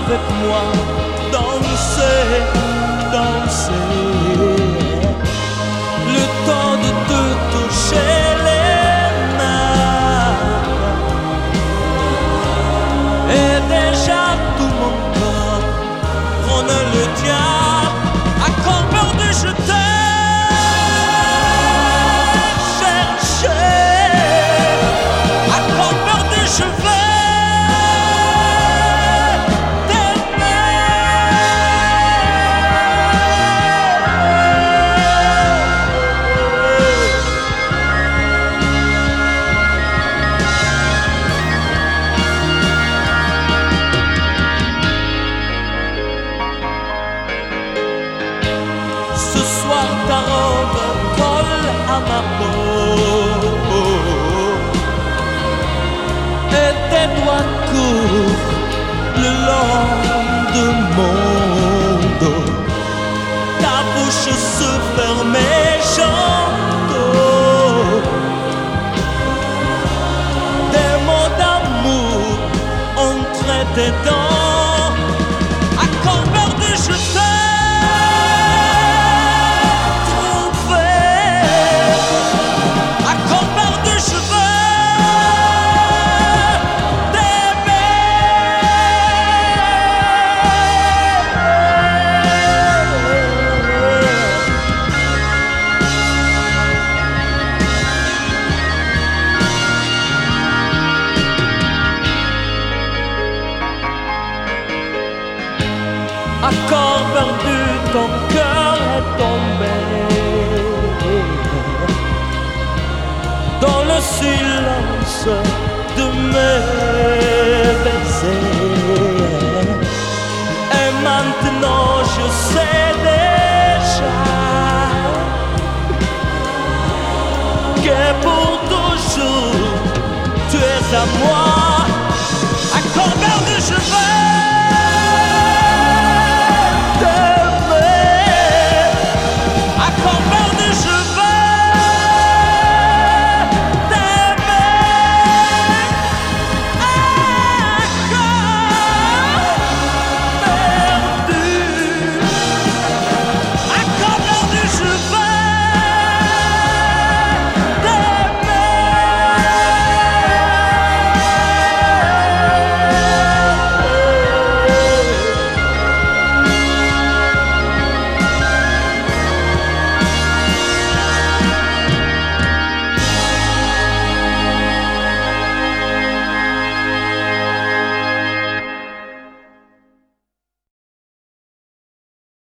avec moi danser, danser. Le temps de te toucher les mains et déjà tout mon corps prône le diable. À corps perdu je t'ai cherché, à corps perdu je vais ta robe colle à ma peau et tes doigts courent le long de mon dos. Ta bouche se ferme et j'entends des mots d'amour entre tes dents. À corps perdu je t'ai à corps perdu, ton cœur est tombé dans le silence de mes baisers. Et maintenant je sais